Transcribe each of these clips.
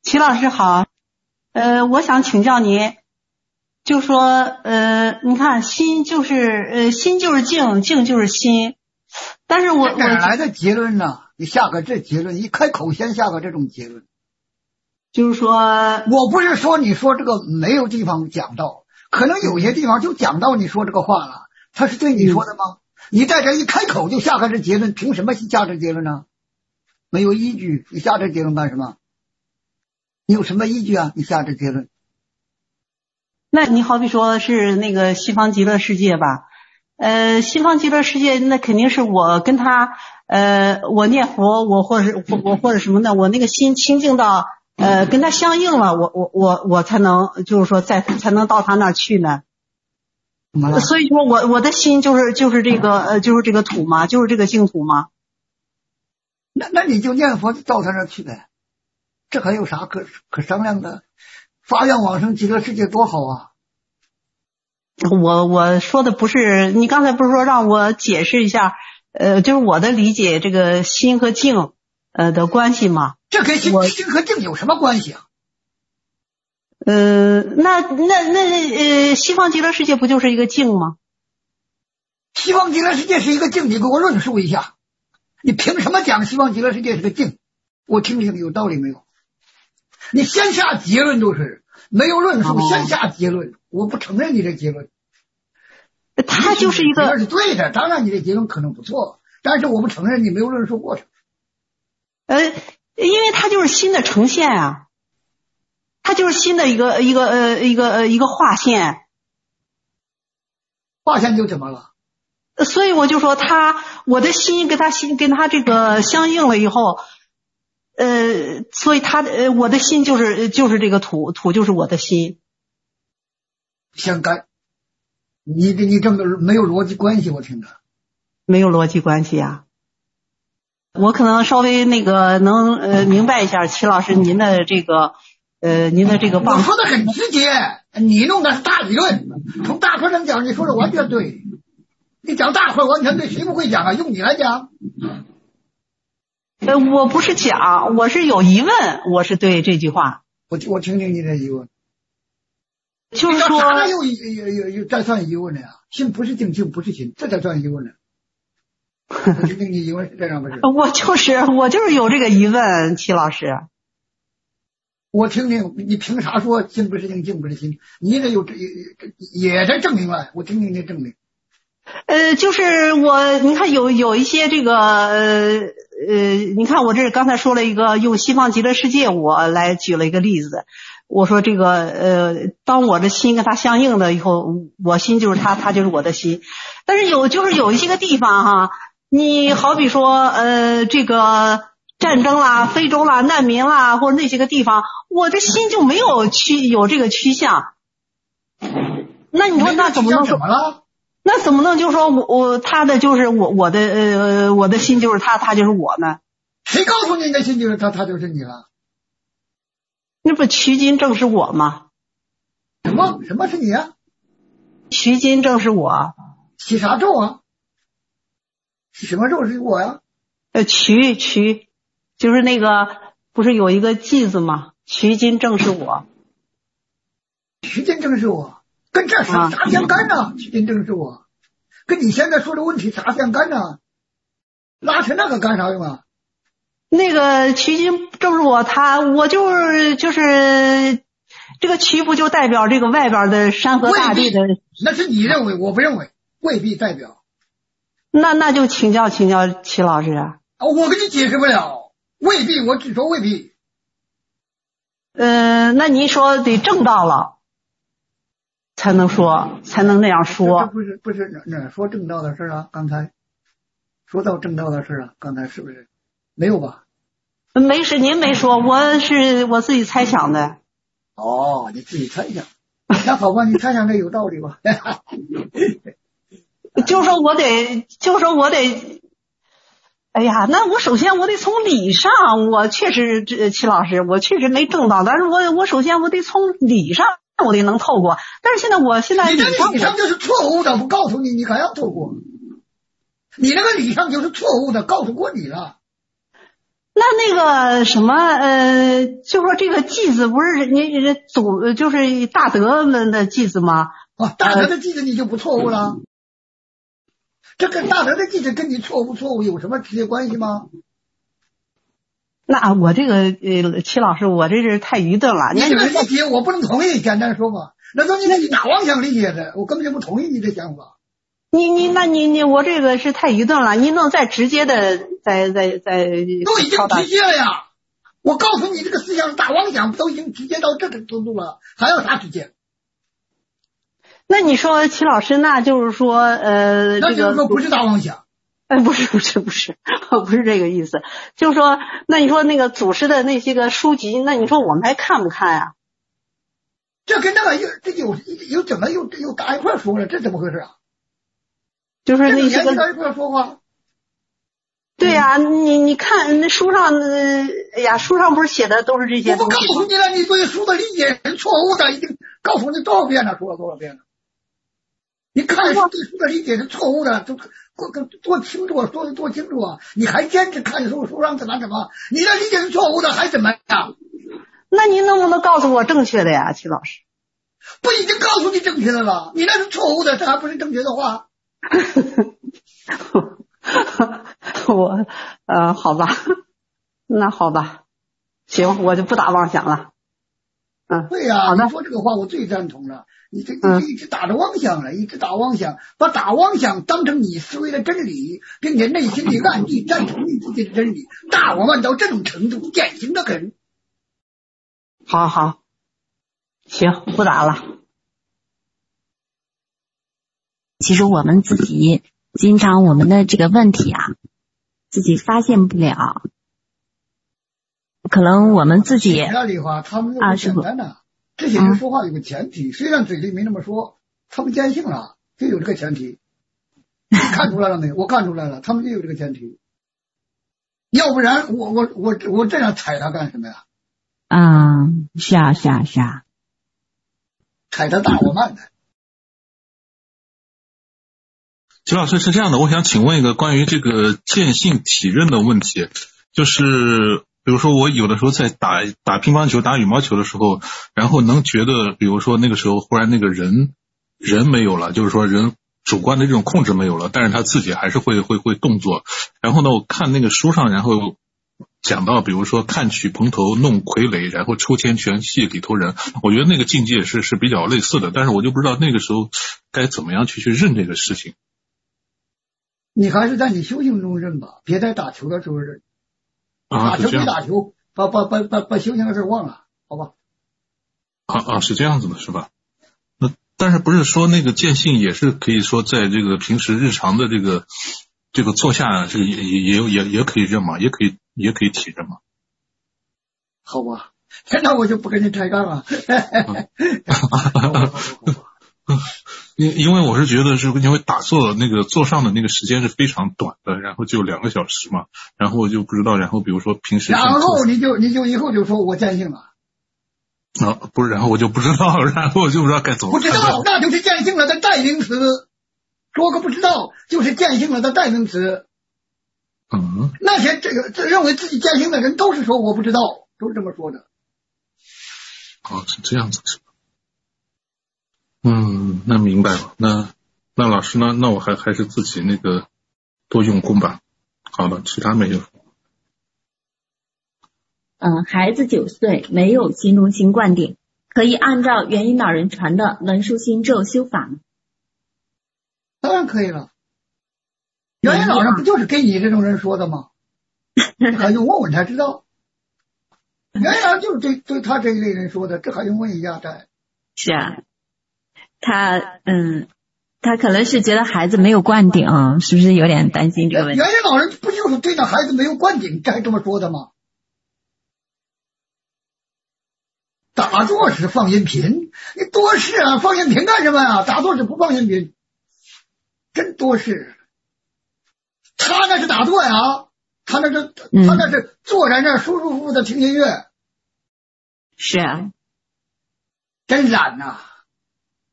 齐老师好，我想请教您，就说你看心就是心就是静，静就是心，但是我哪来的结论呢？你下个这结论，一开口先下个这种结论， 就是说， 我不是说你说这个没有地方讲到，可能有些地方就讲到你说这个话了，他是对你说的吗？你在这一开口就下个这结论，凭什么下这结论呢？没有依据，你下这结论干什么？你有什么依据啊？你下这结论？ 那你好比说是那个西方极乐世界吧，西方极乐世界那肯定是我跟他我念佛，我或者什么的，我那个心清净到跟他相应了，我才能就是说才能到他那儿去呢。所以说我的心就是这个就是这个土嘛，就是这个净土嘛。 那你就念佛到他那儿去呗，这还有啥可商量的？发愿往生极乐世界多好啊！ 我说的不是，你刚才不是说让我解释一下，就是我的理解这个心和静的关系吗？ 这跟心和静有什么关系啊？ 那西方极乐世界不就是一个静吗？ 西方极乐世界是一个静，你给我论述一下，你凭什么讲西方极乐世界是个静？我听听有道理没有？你先下结论都是没有论述，先下结论，我不承认你这结论。 他就是一个是对的，当然你的结论可能不错，但是我不承认你没有论述过程。 因为它就是新的呈现啊，它就是新的一个划线。 划线就怎么了？ 所以我就说我的心跟他这个相应了以后。所以我的心就是这个土就是我的心， 相干。你这个没有逻辑关系，我听着没有逻辑关系啊。我可能稍微那个能明白一下齐老师您的这个我说的很直接，你弄的是大理论，从大课上讲你说的完全对，你讲大课完全对，谁不会讲啊？用你来讲。 我不是讲，我是有疑问，我是对这句话。 我听听你的疑问。 就是说， 啥又再算疑问了呀？心不是静，静不是心，这才算疑问呢。我听听你疑问是这样不是？ 我就是有这个疑问，齐老师。 我听听你凭啥说心不是静，静不是心？你得有也在证明了，我听听你证明。 就是你看有一些这个你看我这刚才说了一个用西方极乐世界，我来举了一个例子。我说这个当我的心跟他相应了以后，我心就是他就是我的心。但是有一些个地方哈，你好比说这个战争啦、非洲啦、难民啦，或者那些个地方，我的心就没有有这个趋向。那你说那怎么能说？ 怎么了？ 那怎么能就说他的就是我的心就是他就是我呢？ 谁告诉你的心就是他就是你了？ 那不取经正是我吗？ 什么是你啊？ 取经正是我。 起啥咒啊？什么咒是我呀？ 取就是那个不是有一个记字吗？取经正是我。 取经正是我。跟这啥相干呢？取经正是我，跟你现在说的问题啥相干呢？拉扯那个干啥用啊？ 那个取经正是我，我就是这个取不就代表这个外边的山河大地的？ 那是你认为，我不认为，未必代表。 那就请教齐老师啊。 我跟你解释不了，未必，我只说未必。 那您说得正道了。才能那样说。 这不是哪说正道的事啊？刚才说到正道的事啊，刚才是不是没有吧？ 没事，您没说，我自己猜想的。 哦，你自己猜想，那好吧，你猜想的有道理吧？ 就说我得，哎呀，那我首先我得从理上，我确实齐老师，我确实没正道，但是我首先我得从理上。我得能透过，但是你的理上就是错误的，我告诉你，你还要透过。你那个理上就是错误的，告诉过你了。 那个什么就说这个祭子不是你祖就是大德们的祭子吗？ 大德的祭子你就不错误了。这跟大德的祭子跟你错不错误有什么直接关系吗？ 那我这个齐老师，我这是太愚钝了。 你这个理解我不能同意，简单说吧，那都你大妄想理解的，我根本就不同意你的想法。 你我这个是太愚钝了，你能再直接的再都已经直接了呀！我告诉你，这个思想是大妄想，都已经直接到这个程度了，还要啥直接？ 那你说齐老师，那就是说那就是说不是大妄想。 不是不是这个意思，就是说，那你说那个祖师的那些个书籍，那你说我们还看不看呀？ 这跟那个有怎么又搭一块说了？这怎么回事啊？ 就是那些个搭一块说话。 对呀，你看那书上，哎呀，书上不是写的都是这些东西。 我不告诉你了，你对书的理解是错误的，已经告诉你多少遍了，说了多少遍了。你看书对书的理解是错误的，多清楚啊，说的多清楚啊！你还坚持看书上怎么？你的理解是错误的，还怎么样？ 那您能不能告诉我正确的呀，齐老师？ 不已经告诉你正确的了？你那是错误的，这还不是正确的话？ 我好吧，那好吧，行，我就不打妄想了。 对呀，你说这个话我最赞同了。你这一直打着妄想了，一直打妄想，把打妄想当成你思维的真理，并且内心里暗地赞同你自己的真理，大我慢到这种程度，典型的很。 好，行，不打了。 其实我们自己经常我们的这个问题啊，自己发现不了，可能我们自己李华他们那么简单的。这些人说话有个前提，虽然嘴里没那么说，他们坚信了，就有这个前提。你看出来了没？我看出来了，他们就有这个前提。要不然我这样踩他干什么呀？ 是啊。 踩他大我慢的。 齐老师是这样的，我想请问一个关于这个见性体认的问题，就是比如说我有的时候在打乒乓球打羽毛球的时候，然后能觉得比如说那个时候忽然那个人没有了，就是说人主观的这种控制没有了，但是他自己还是会动作。然后呢我看那个书上然后讲到比如说看取蓬头弄傀儡，然后抽签全系里头人，我觉得那个境界是比较类似的，但是我就不知道那个时候该怎么样去认这个事情。 你还是在你修行中认吧，别在打球的时候认。打球没打球，把修行的事忘了，好吧？ 是这样子的，是吧？那但是不是说那个见性也是可以说在这个平时日常的这个坐下这个也可以认吗？也可以体认吗？ 好吧，那我就不跟你抬杠了。 因为我是觉得是因为打坐那个坐上的那个时间是非常短的，然后就2个小时嘛，然后我就不知道，然后比如说平时， 然后你就以后就说我见性了。 不是，然后我就不知道，然后我就不知道该怎么。 不知道，那就是见性了的代名词。说个不知道，就是见性了的代名词。那些认为自己见性的人都是说我不知道，都是这么说的。 是这样子是吧？那明白了。那老师呢？那我还是自己那个多用功吧。好的，其他没有。 孩子9岁没有心中心灌顶，可以按照元婴老人传的能疏心咒修法吗？ 当然可以了。元婴老人不就是给你这种人说的吗？还用问才知道。元婴老人就是对他这一类人说的，这还用问一下才。 是啊。他可能是觉得孩子没有灌顶，是不是有点担心这个问题？ 元婴老人不就是对那孩子没有灌顶才这么说的吗？打坐是放音频，你多事啊，放音频干什么呀？打坐是不放音频，真多事。他那是打坐呀，他那是坐在那儿舒舒服服的听音乐。 是啊， 真懒呐。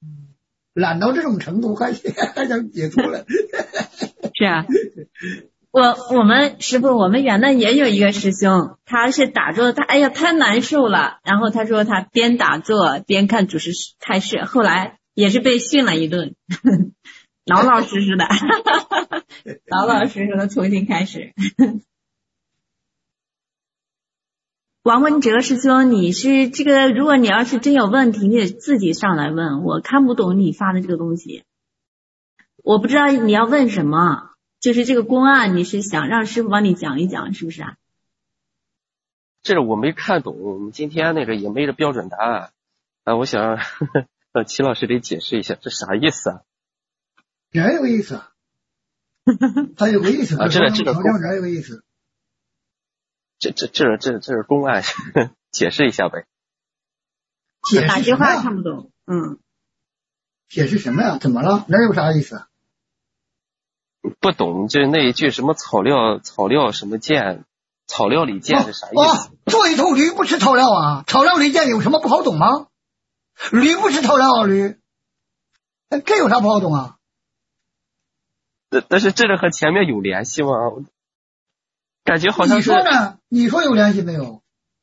懒到这种程度还想解脱了。 是啊， 我们师父，我们原来也有一个师兄，他是打坐，他哎呀太难受了，然后他说他边打坐边看主持开示，后来也是被训了一顿，老老实实的，老老实实的重新开始。王文哲师兄，你是这个，如果你要是真有问题，你得自己上来问，我看不懂你发的这个东西，我不知道你要问什么。就是这个公案，你是想让师傅帮你讲一讲，是不是啊？ 这个我没看懂，今天那个也没个标准答案啊，我想让齐老师给解释一下，这啥意思啊？ 人有个意思，他有个意思， 这个人有个意思。 这是公案，解释一下呗。 哪句话看不懂？ 解释什么呀？怎么了？哪有啥意思？ 不懂，就那一句什么草料什么见，草料里见是啥意思？ 做一头驴不吃草料啊？草料里见有什么不好懂吗？驴不吃草料啊，驴，这有啥不好懂啊？ 但是这个和前面有联系吗？感觉好像是。 你说呢？你说有联系没有？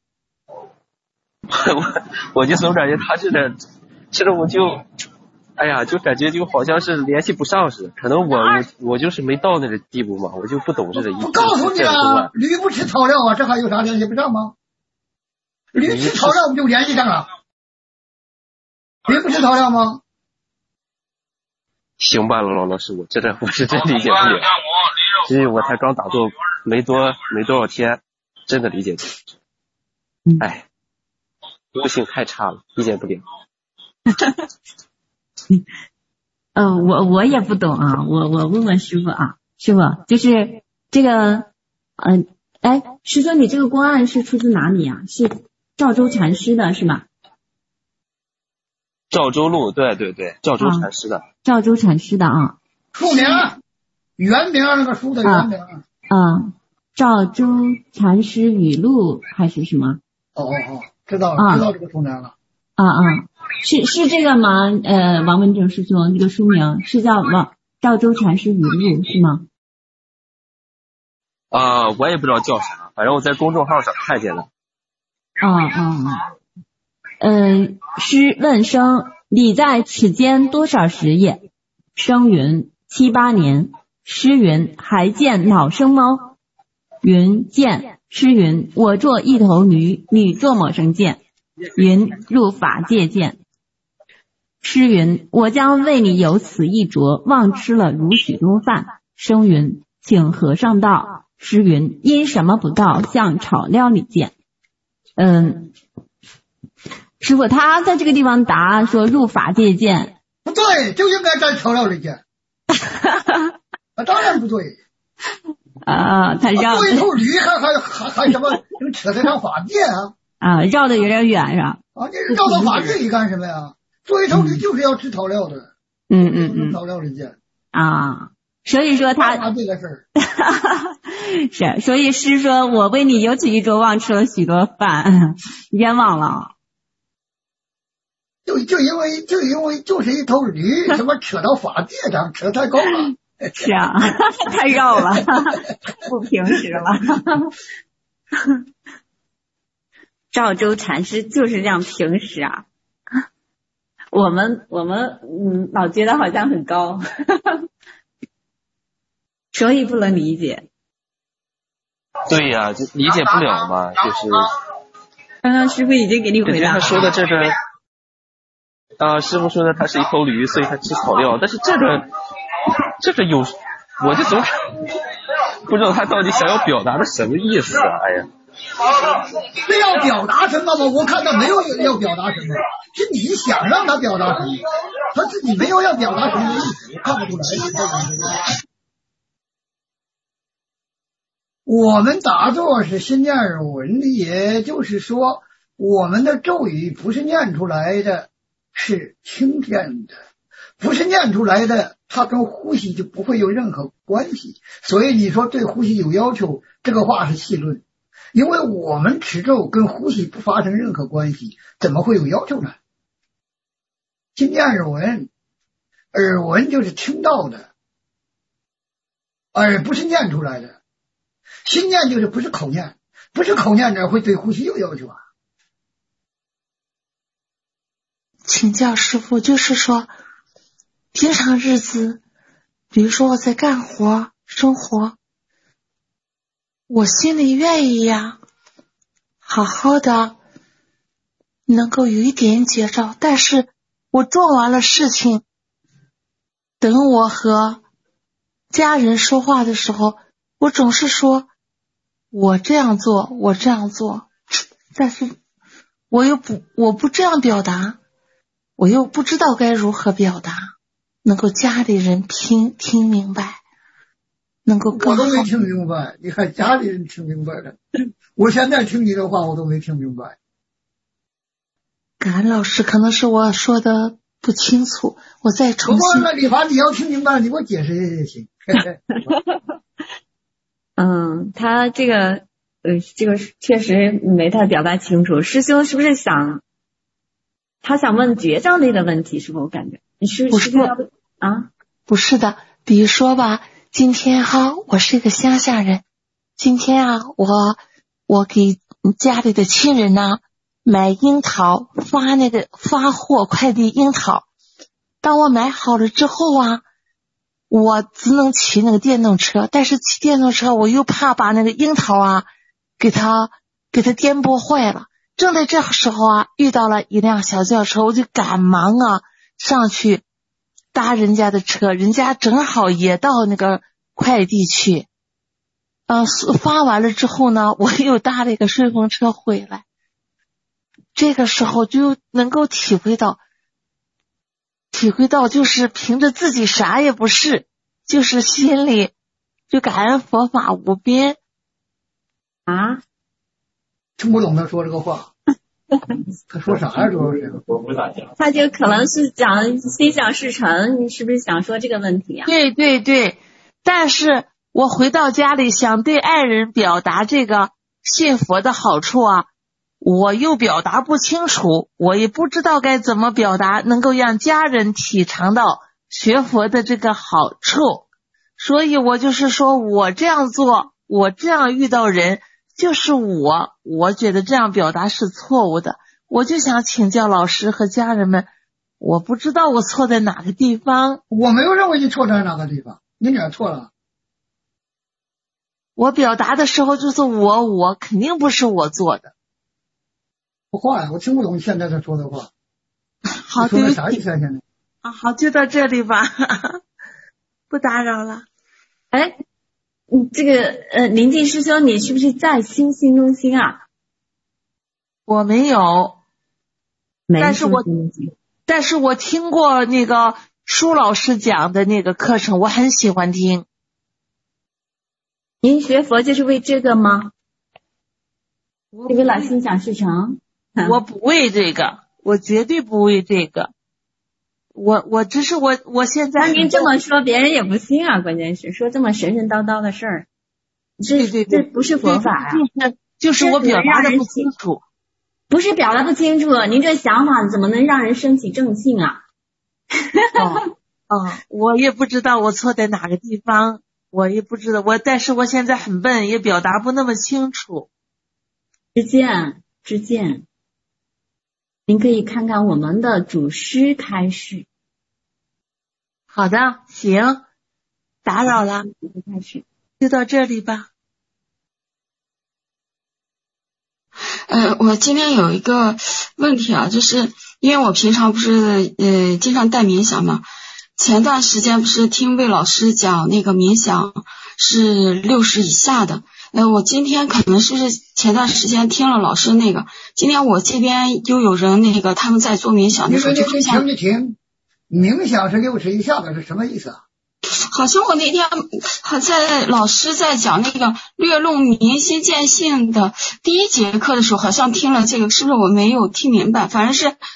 我就总感觉他这个我就。哎呀，就感觉就好像是联系不上似的，可能我就是没到那个地步嘛，我就不懂这个意思。 我告诉你啊，驴不吃草料啊，这还有啥联系不上吗？驴吃草料不就联系上了？驴不吃草料吗？ 行吧，老师，我是真理解不了，所以我才刚打坐没多少天，真的理解不了。哎，悟性太差了，理解不了。 我也不懂啊，我问问师傅啊，师傅就是这个，师兄你这个公案是出自哪里啊？是赵州禅师的是吧？ 赵州路，对，赵州禅师的。 赵州禅师的啊。 书名，原名那个书的原名。 赵州禅师语录还是什么？ 知道了，知道这个书名了。 是这个吗？王文正师兄，这个书名是叫赵州禅师语录是吗？ 我也不知道叫啥，反正我在公众号上看见了。 师问生，你在此间多少时也？生云7、8年。师云还见老生猫？云见。师云我做一头驴，你做么生见？云入法界见。师云我将为你有此一着，忘吃了如许多饭。生云请和尚道。师云因什么不到，向草料里见。师傅他在这个地方答说入法界见， 不对，就应该在草料里见。当然不对。 他绕做一头驴还什么能扯得上法界啊？ 绕的有点远是吧？ 你绕到法界里干什么呀？做一头驴就是要吃草料的。草料里见。 所以说他这个事儿是，所以师说我为你有此一着，忘吃了许多饭，冤枉了。 就因为就是一头驴，什么扯到法界上，扯太高了。 是啊，太绕了，不平时了。赵州禅师就是这样平时啊，我们老觉得好像很高，所以不能理解。 对呀，就理解不了嘛，就是刚刚师傅已经给你回答了。 他说的这个师傅说的他是一头驴，所以他吃草料，但是这个有，我就总不知道他到底想要表达的什么意思啊！哎呀， 这要表达什么吗？我看他没有要表达什么，是你想让他表达什么，他自己没有要表达什么意思，我看不出来。我们打坐是心念耳闻的，也就是说，我们的咒语不是念出来的，是听见的，不是念出来的，它跟呼吸就不会有任何关系。所以你说对呼吸有要求，这个话是戏论，因为我们持咒跟呼吸不发生任何关系，怎么会有要求呢？心念耳闻，耳闻就是听到的，而不是念出来的。 心念就是不是口念，不是口念哪会对呼吸有要求啊？ 请教师父，就是说平常日子，比如说我在干活生活，我心里愿意呀，好好的能够有一点觉照，但是我做完了事情，等我和家人说话的时候，我总是说我这样做，我这样做，但是我不这样表达，我又不知道该如何表达，能够家里人听明白，能够更好。 我都没听明白，你看家里人听明白了，我现在听你的话我都没听明白。 感恩老师，可能是我说的不清楚，我再重新。 不过李华，你要听明白了，你给我解释一下也行。 他这个确实没太表达清楚。师兄是不是他想问觉照类的问题？是不是我感觉你是不是啊？ 不是的，比如说吧，今天我是一个乡下人，今天我给家里的亲人呢买樱桃，发货快递樱桃。当我买好了之后我只能骑那个电动车，但是骑电动车我又怕把那个樱桃给它颠簸坏了。正在这时候遇到了一辆小轿车，我就赶忙上去搭人家的车，人家正好也到那个快递去。发完了之后呢，我又搭了一个顺风车回来。这个时候就能够体会到就是凭着自己啥也不是，就是心里就感恩佛法无边听不懂他说这个话。他说啥呀？主要是他就可能是讲心想事成，你是不是想说这个问题啊？ 对，但是我回到家里想对爱人表达这个信佛的好处我又表达不清楚，我也不知道该怎么表达，能够让家人体尝到学佛的这个好处。所以我就是说我这样做，我这样遇到人，就是我觉得这样表达是错误的。我就想请教老师和家人们，我不知道我错在哪个地方。 我没有认为你错在哪个地方，你哪错了？ 我表达的时候就是我肯定不是我做的。 不话呀，我听不懂你现在在说的话。 好，对不起。 啥意思啊？现在好，就到这里吧，不打扰了。 这个临近师兄，你是不是在心中心啊？ 我没有，但是我听过那个舒老师讲的那个课程，我很喜欢听。 您学佛就是为这个吗？是为了心想事成？ 我不为这个，我绝对不为这个。我只是我现在。 那您这么说，别人也不信啊！关键是说这么神神叨叨的事儿， 对， 这不是佛法啊！ 就是我表达的不清楚， 不是表达不清楚，您这想法怎么能让人升起正信啊？ 我也不知道我错在哪个地方，我也不知道但是我现在很笨，也表达不那么清楚。 知见。您可以看看我们的主师开示。 好的，行，打扰了， 开始就到这里吧。 我今天有一个问题就是因为我平常不是经常带冥想嘛，前段时间不是听魏老师讲那个冥想是60以下的。我今天可能是不是前段时间听了老师那个，今天我这边又有人他们在做冥想的时候就出现。 冥想是60以下的是什么意思啊？ 好像我那天在老师在讲那个略论明心见性的第1节课的时候，好像听了这个，是不是我没有听明白？反正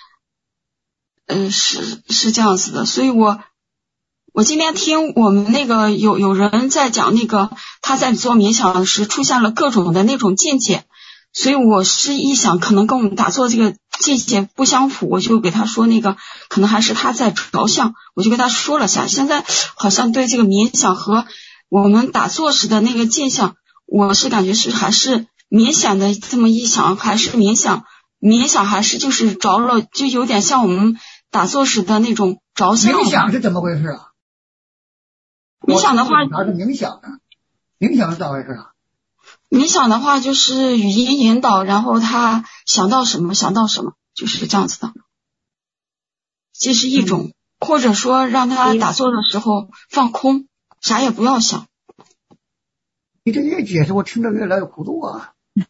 是这样子的，所以我今天听我们那个有人在讲那个他在做冥想时出现了各种的那种境界，所以我是一想可能跟我们打坐这个境界不相符，我就给他说那个可能还是他在着相，我就跟他说了下。现在好像对这个冥想和我们打坐时的那个镜像， 我是感觉是还是冥想的这么一想，还是冥想还是就是着了，就有点像我们打坐时的那种着相。 冥想是怎么回事啊？ 冥想的话， 啥是冥想呢？冥想是咋回事啊？ 冥想的话就是语音引导，然后他想到什么，就是这样子的。这是一种，或者说让他打坐的时候放空，啥也不要想。 你这越解释，我听着越来越糊涂啊。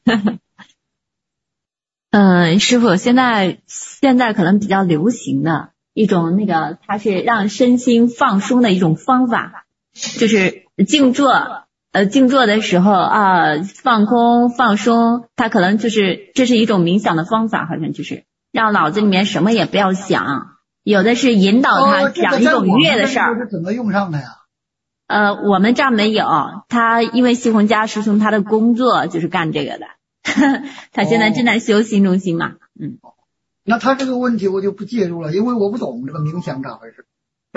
师傅，现在可能比较流行的一种它是让身心放松的一种方法，就是静坐的时候放空放松，它可能就是这是一种冥想的方法，好像就是让脑子里面什么也不要想，有的是引导他讲一种愉悦的事儿。 这是怎么用上的呀？ 我们这儿没有，他因为西红柿师兄他的工作就是干这个的，他现在正在修心中心嘛。 那他这个问题我就不介入了，因为我不懂这个冥想咋回事。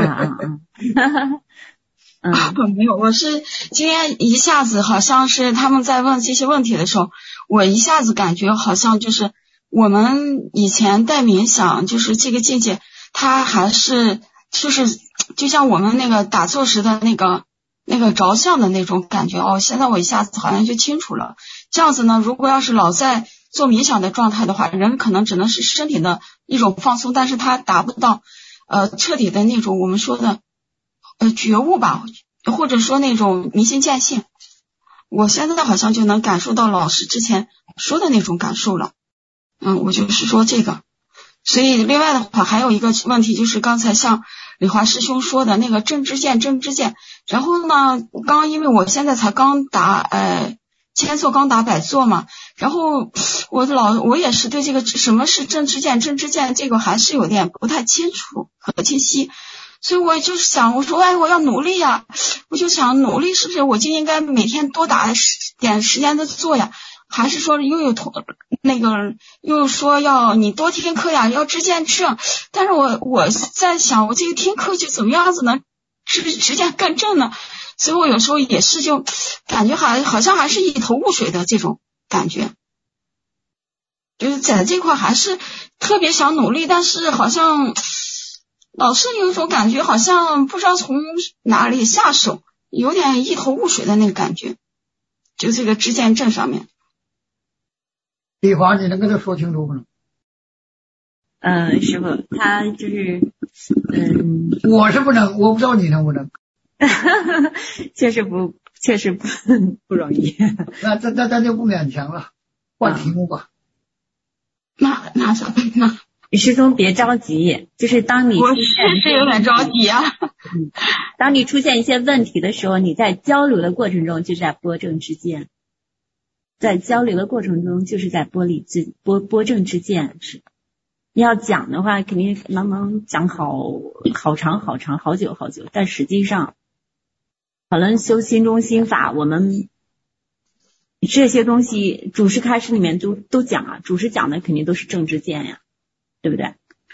没有，我是今天一下子好像是他们在问这些问题的时候，我一下子感觉好像就是我们以前带冥想，就是这个境界，它还是就是就像我们那个打坐时的那个着相的那种感觉现在我一下子好像就清楚了。这样子呢，如果要是老在做冥想的状态的话，人可能只能是身体的一种放松，但是他达不到彻底的那种我们说的觉悟吧，或者说那种明心见性。我现在好像就能感受到老师之前说的那种感受了。我就是说这个。所以另外的话还有一个问题，就是刚才像李华师兄说的那个正知见。然后呢，因为我现在才刚打千座刚打百座嘛，然后我也是对这个什么是正知见这个还是有点不太清楚和清晰。所以我就是想，我说我要努力呀，我就想努力是不是我就应该每天多打点时间的坐呀，还是说又说要你多听课呀，要知见正。但是我在想，我这个听课就怎么样子能知见更正呢？所以我有时候也是就感觉好像还是一头雾水的这种感觉，就是在这块还是特别想努力，但是好像老是有一种感觉，好像不知道从哪里下手，有点一头雾水的那个感觉，就这个知见正上面。 李华，你能跟他说清楚吗？ 师傅，他就是我是不能，我不知道你能不能。 确实不容易。 那咱就不勉强了，换题目吧。 那咋办呢？ 师兄别着急，就是当你我是有点着急啊。 当你出现一些问题的时候，你在交流的过程中就是在拨正知见，在交流的过程中就是在拨正知见。是你要讲的话，肯定能讲好长好久，但实际上可能修心中心法，我们这些东西主师开示里面都讲啊，主师讲的肯定都是正知见呀，对不对？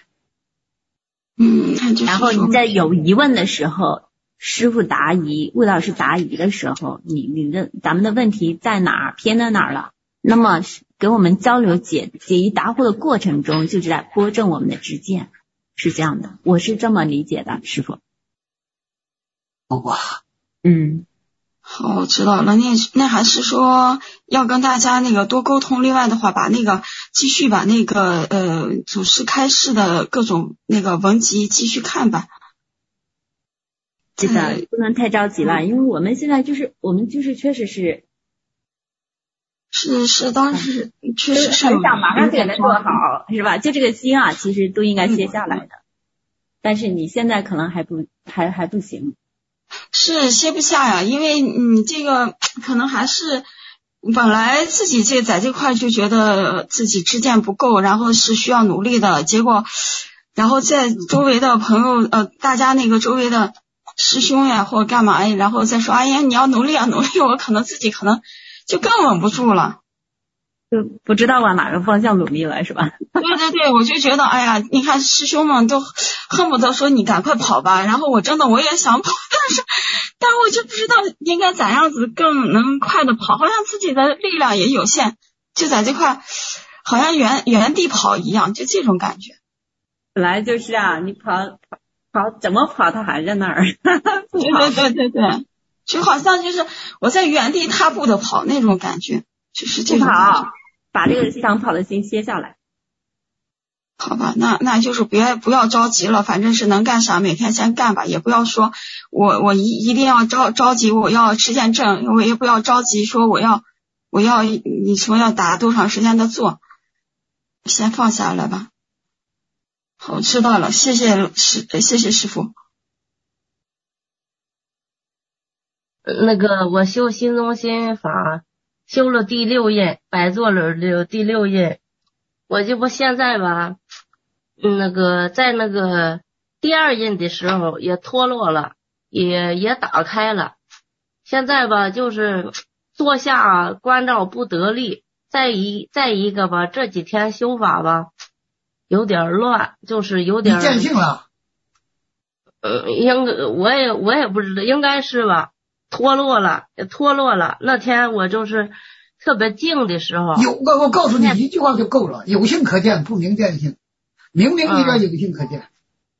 然后你在有疑问的时候，师傅答疑，魏老师答疑的时候，咱们的问题在哪儿，偏在哪儿了？那么给我们交流解疑答惑的过程中，就是在拨正我们的知见，是这样的，我是这么理解的，师傅。 好吧。 好，我知道了。那还是说要跟大家多沟通。另外的话，继续把祖师开示的各种文集继续看吧。 这个不能太着急了，因为我们现在我们确实是当时确实是很想马上给它做好，是吧？就这个心啊，其实都应该歇下来的。但是你现在可能还不行。 是歇不下呀，因为你这个可能还是本来自己在这块就觉得自己知见不够，然后是需要努力的，结果然后在周围的朋友大家周围的师兄呀或干嘛呀，然后再说哎呀你要努力啊努力，我自己可能就更稳不住了， 就不知道往哪个方向努力了，是吧？ 对，我就觉得哎呀，你看师兄们都恨不得说你赶快跑吧，然后我也想跑， 但我就不知道应该咋样子更能快的跑，好像自己的力量也有限，就在这块好像原地跑一样，就这种感觉。 本来就是啊，你跑怎么跑它还在那儿。 对，就好像就是我在原地踏步的跑那种感觉，就是这种感觉。 把这个想跑的心歇下来。 好吧，那就是不要着急了，反正是能干啥每天先干吧，也不要说我一定要着急我要持见证，我也不要着急说我要你什么要打多长时间的坐，先放下来吧。好，知道了，谢谢师父。 我修心中心法修了第6印，百座轮的第6印，我这不现在吧，在第2印的时候也脱落了，也打开了。现在吧，就是坐下关照不得力，再一个吧，这几天修法吧有点乱，就是有点。你见性了？ 我也不知道，应该是吧。脱落了。那天我就是特别静的时候。 我告诉你一句话就够了，有性可见，不明见性。明明里边有性可见。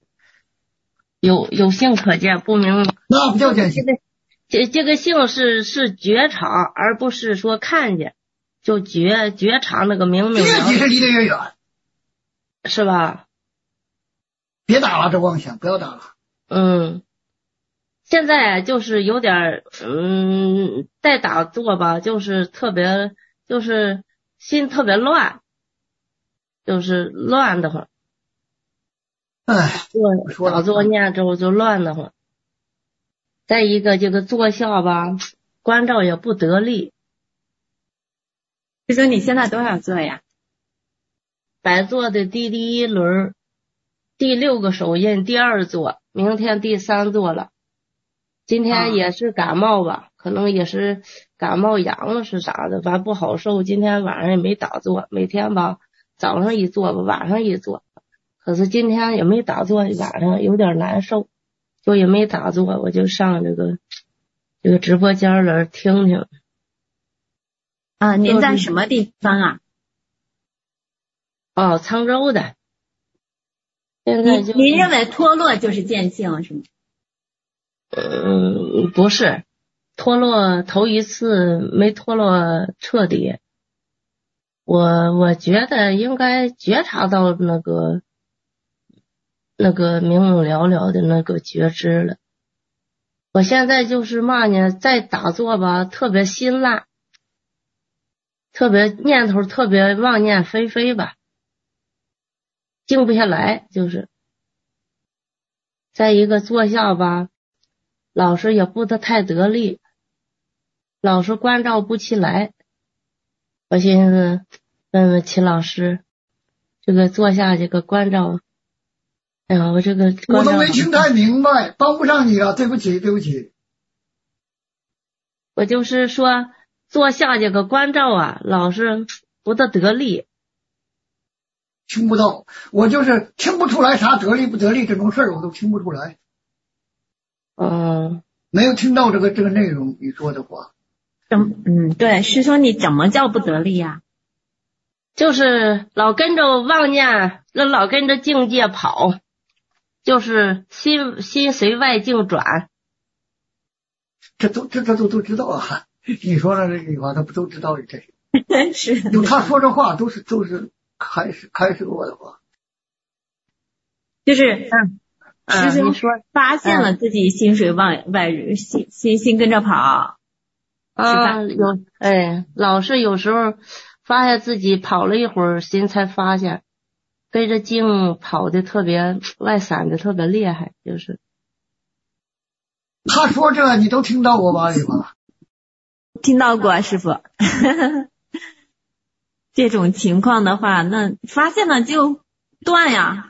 有性可见，不明。 那不叫见性。 这个性是觉察，而不是说看见，就觉察那个明明。 越解释离得越远， 是吧？ 别打了，这妄想不要打了。 现在就是有点在打坐吧，就是特别就是心特别乱，就是乱的慌。打坐念咒就乱的慌。再一个这个坐下吧，关照也不得力。 就说你现在多少座呀？ 百座的第1轮，第6个手印第2座，明天第3座了。今天也是感冒吧，可能也是感冒阳了是啥的，反正不好受。今天晚上也没打坐，每天吧早上一坐吧，晚上一坐。可是今天也没打坐，晚上有点难受，就也没打坐，我就上这个直播间来听听。 您在什么地方啊？ 沧州的。现在您认为脱落就是见性是吗？ 不是，脱落头一次没脱落彻底。我觉得应该觉察到那个明明了了的那个觉知了。我现在就是嘛呢，在打坐吧，特别辛辣，特别念头特别妄念飞飞吧，静不下来，就是。再一个坐下吧，老师也不太得力，老师关照不起来。我寻思问问齐老师，这个坐下这个关照，哎呀，我这个我都没听太明白，帮不上你了，对不起。 我就是说坐下这个关照啊，老师不得力。 听不到，我就是听不出来啥得力不得力这种事儿，我都听不出来。没有听到这个内容你说的话。 对，师兄你怎么叫不得力呀？ 就是老跟着妄念，老跟着境界跑，就是心随外境转。 这都知道啊！你说的这句话，他不都知道这是有他说这话都是开始过的话， 就是师兄说发现了自己心随外心跟着跑。 老是有时候发现自己跑了一会儿，心才发现跟着境跑的特别外散的特别厉害，就是。 他说这你都听到过吧？ 听到过，师父。这种情况的话，那发现了就断呀。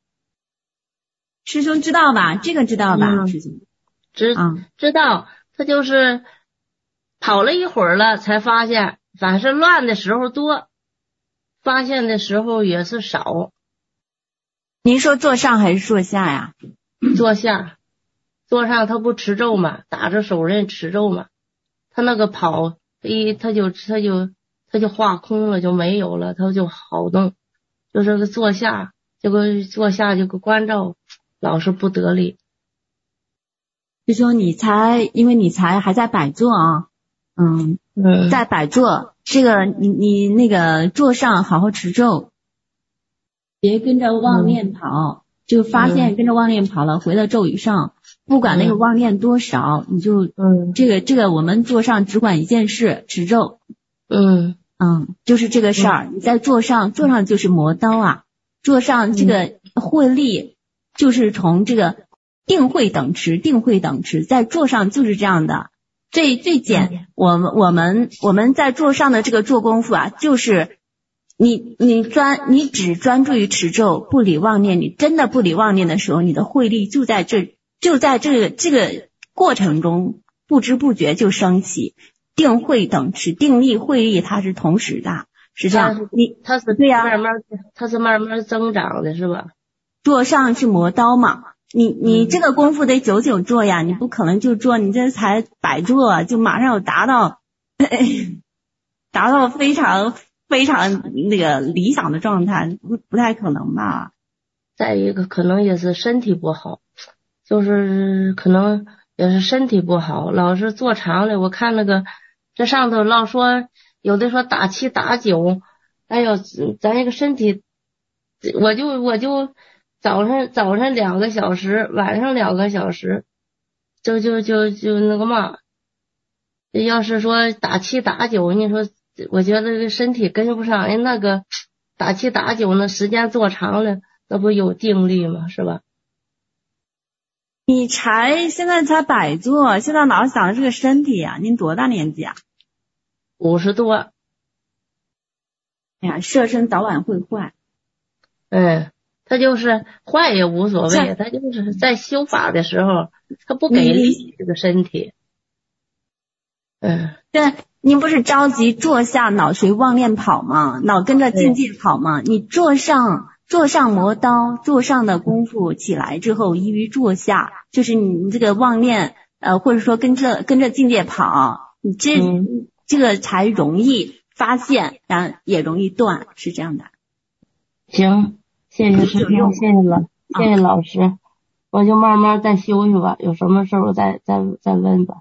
师兄知道吧？这个知道吧？师兄知道，他就是跑了一会儿了才发现，反正乱的时候多，发现的时候也是少。 您说坐上还是坐下呀？ 坐下。 坐上他不持咒嘛，打着手刃持咒嘛，他那个跑他就化空了，就没有了，他就好动，就是个坐下就个关照，老是不得力。 就说因为你才还在摆坐啊，在摆坐，这个你那个坐上好好持咒，别跟着妄念跑，就发现跟着妄念跑了，回到咒语上，不管那个妄念多少，你就这个我们坐上只管一件事，持咒。就是这个事儿，你在坐上就是磨刀啊，坐上这个慧力就是从这个定慧等持，在坐上就是这样的。最简，我们在坐上的这个做功夫啊，就是你只专注于持咒，不理妄念，你真的不理妄念的时候，你的慧力就在这个过程中不知不觉就升起。定慧等持，定力慧力它是同时的，是这样。 它是对呀，它是慢慢增长的，是吧？ 坐上是磨刀嘛，你这个功夫得久久做呀，你不可能就做，你这才摆坐就马上有达到非常非常那个理想的状态，不太可能吧？ 再一个可能也是身体不好，就是可能也是身体不好，老是坐长了，我看那个。这上头老说，有的说打7打9，哎呦，咱这个身体，我就早上2个小时，晚上2个小时，就那个嘛，要是说打7打9，你说我觉得这个身体跟不上，那个打7打9那时间做长了，那不有定力吗？是吧？ 你现在才摆坐，现在老是想着这个身体啊，您多大年纪啊 ？50多。 哎呀，色身早晚会坏。 他就是坏也无所谓，他就是在修法的时候，他不给力这个身体。 对，您不是着急坐下，脑随妄念跑吗？脑跟着境界跑吗？你坐上磨刀，坐上的功夫起来之后，依于坐下，就是你这个妄念或者说跟着境界跑，你这个才容易发现，然后也容易断，是这样的。 行，谢谢师兄，谢谢老师，我就慢慢再休息吧，有什么事我再问吧。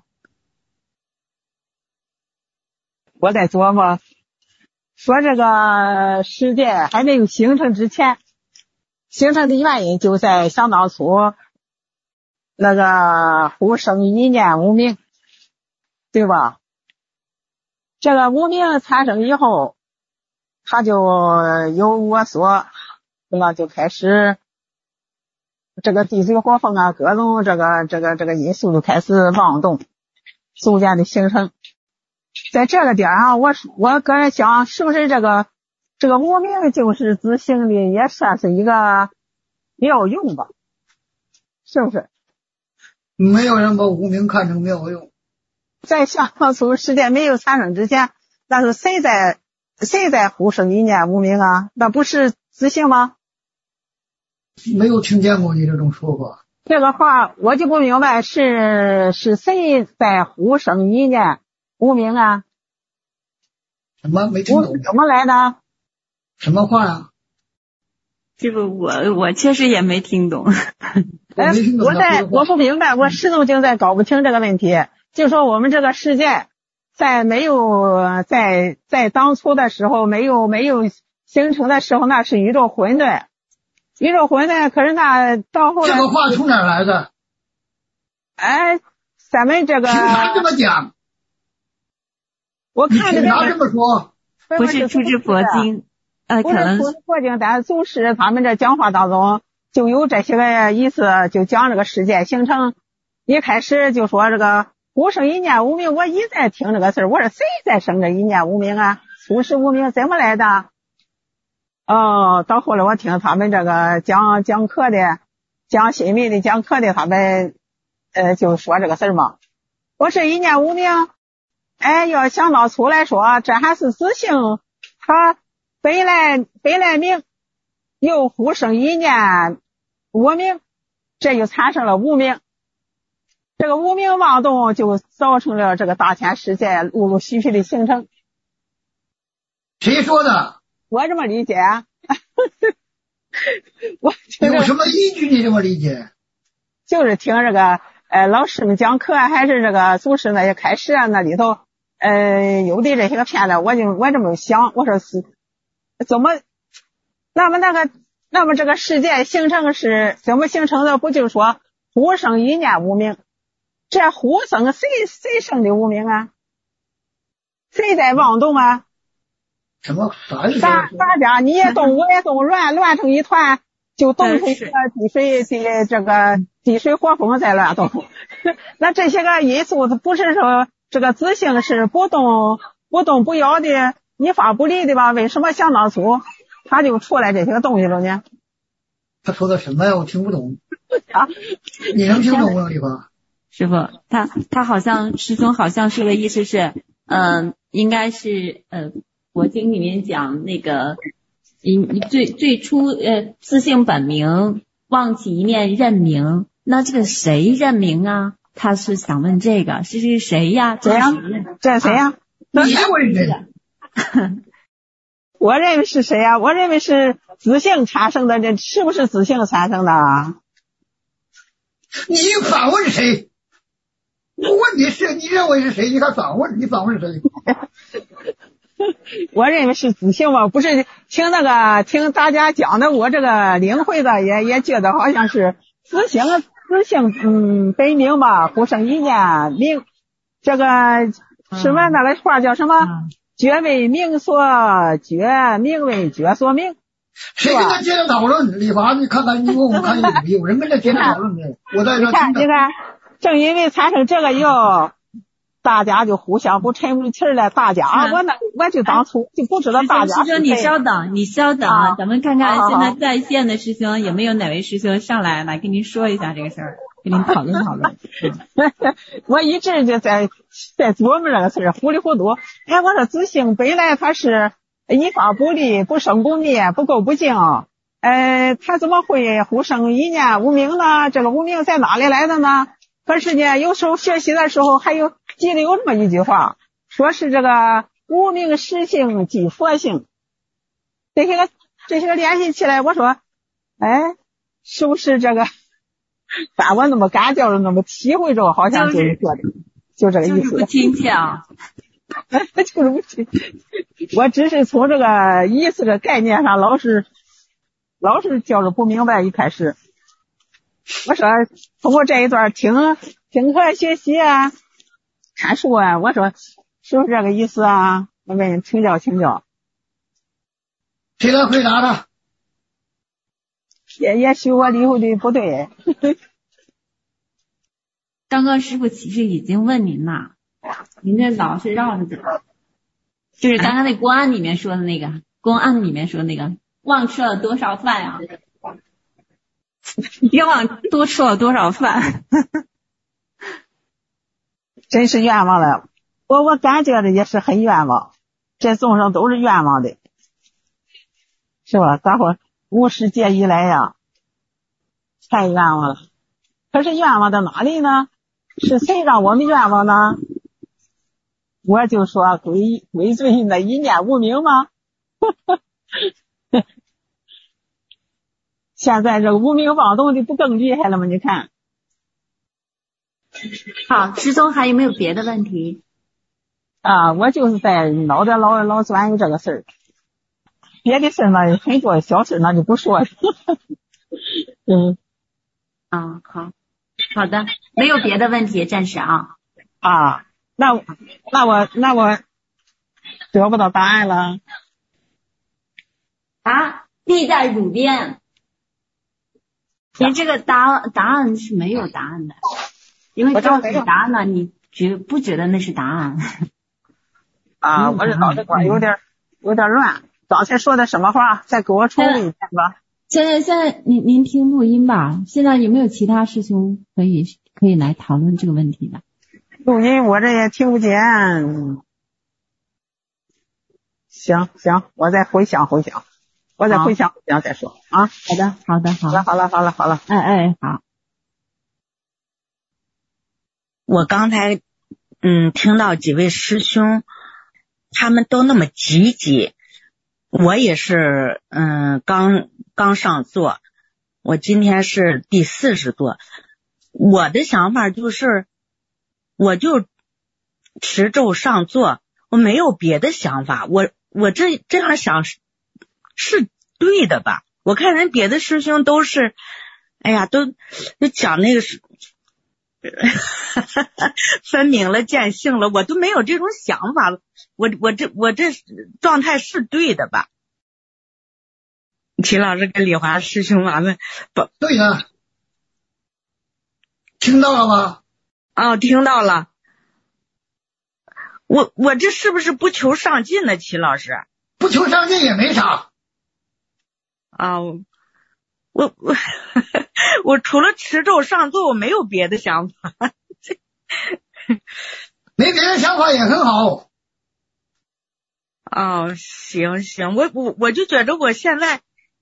我在琢磨，说这个世界还没有形成之前，形成的原因就在想当初那个忽生一念无明，对吧？这个无明产生以后，他就有我所，对吧？就开始这个地水火风啊，各种这个因素就开始妄动，逐渐的形成。在这个点上，我个人想，是不是这个无明就是自性的，也算是一个妙用吧？是不是？ 没有人把无明看成妙用。 在想当初世界没有产生之前，那是谁在忽生一念无明啊？那不是自性吗？ 没有听见过你这种说法。 这个话我就不明白，是谁在忽生一念无明啊？ 什么没听懂？ 怎么来的？ 什么话呀？ 这个我确实也没听懂。 我不明白，我始终就在搞不清这个问题。就说我们这个世界在没有在当初的时候没有形成的时候，那是宇宙混沌，可是那到后来这个话从哪儿来的？ 咱们这个凭啥这么讲？ 我看凭啥这么说？ 不是出自佛经， 不是出自佛经，但是祖师他们这讲话当中就有这些个意思，就讲这个世界形成，一开始就说这个忽生一念无明，我一再听这个事儿，我说谁在生这一念无明啊？初始无明怎么来的？到后来我听他们这个讲课的，讲新密的讲课的，他们就说这个事儿嘛。我是一念无明，要想到出来说，这还是自性，它本来明，又忽生一念无明，这就产生了无明。 这个无名妄动就造成了这个大千世界陆陆续续的形成。 谁说的？ 我这么理解。我有什么依据你这么理解？ 就是听这个老师们讲课还是这个祖师那些开示啊，那里头有的这些个片段，我这么想，我说是怎么那么这个世界形成是怎么形成的？不就是说忽生一念无明？这忽生谁生的无明啊？谁在妄动啊？ 什么啥意思？ 大家你也动我也动，乱成一团，就动出一个地水火风在乱动。那这些个因素不是说这个自性是不动不摇的，一发不离的吧？为什么想当初他就出来这些个东西了呢？ 他说的什么呀？我听不懂。啊，你能听懂吗？李华师傅，他好像师兄好像说的意思是，应该是佛经里面讲那个，最初自性本明，忘记一念认明，那这个谁认明啊？他是想问这个是谁呀？ 这谁呀？ 你认为谁？ 我认为是谁呀？我认为是自性产生的，这是不是自性产生的啊？ 你反问谁？我问你是你认为是谁？你还反问？你反问谁？ 我认为是自性吧，不是听大家讲的，我这个领会的也觉得好像是自性本明吧，忽生一念明，这个什么那个话叫什么？觉为明所觉，明为觉所明。 谁跟他接着讨论？李华，你看看，你问我看有人跟他接着讨论没？我在这听。 你看，正因为产生这个以后，大家就互相不沉不气了。大家，我就当初就不知道大家。 师兄，你稍等啊，咱们看看现在在线的师兄有没有哪位师兄上来跟您说一下这个事儿，跟您讨论讨论。 我一直就在琢磨这个事儿，糊里糊涂。哎，我说自性本来它是一发不离，不生不灭，不垢不净。它怎么会忽生一念无明呢？这个无明在哪里来的呢？可是呢，有时候学习的时候还有记得有这么一句话，说是这个无明实性即佛性。这些个联系起来，我说，是不是这个？把我那么感觉了，那么体会着，好像就是说的，就这个意思。 就是不亲切啊。 就是不亲，我只是从这个意思的概念上，老师教着不明白。一开始我说通过这一段听课学习啊，看书啊，我说是不是这个意思啊？我问请教。 谁来回答的？ 也许我理会的不对。 刚刚师傅其实已经问您了，您这老是绕着走。就是刚刚那公案里面说的那个，忘吃了多少饭啊？别忘多吃了多少饭。 真是冤枉了，我感觉的也是很冤枉，这众生都是冤枉的，是吧？大伙无始劫以来呀，太冤枉了。可是冤枉到哪里呢？是谁让我们冤枉呢？我就说归罪那一念无明吗？现在这个无明妄动的不更厉害了吗？你看。 好，师兄还有没有别的问题？ 我就是在脑袋老钻有这个事儿，别的事儿呢很多小事那就不说了。 好的，没有别的问题，暂时啊。 那我得不到答案了。 地在汝边。您这个答案是没有答案的，因为告诉你答案了，你不觉得那是答案？ 我这脑袋瓜有点乱。刚才说的什么话？再给我重复一遍吧。 现在您听录音吧。现在有没有其他师兄可以来讨论这个问题的？ 录音我这也听不见。行，我再回想，再说啊。 好的。 好了。 好。 我刚才听到几位师兄他们都那么积极，我也是刚上座，我今天是第40座。我的想法就是我就持咒上座，我没有别的想法，我这样想是对的吧？我看人别的师兄都是哎呀都讲那个分明了见性了，我都没有这种想法，我这状态是对的吧？齐老师跟李华师兄完了不对的，听到了吗？ 哦，听到了。我这是不是不求上进呢？齐老师不求上进也没啥啊，我除了持咒上座，我没有别的想法。 没别的想法也很好。 哦，行，我就觉得我现在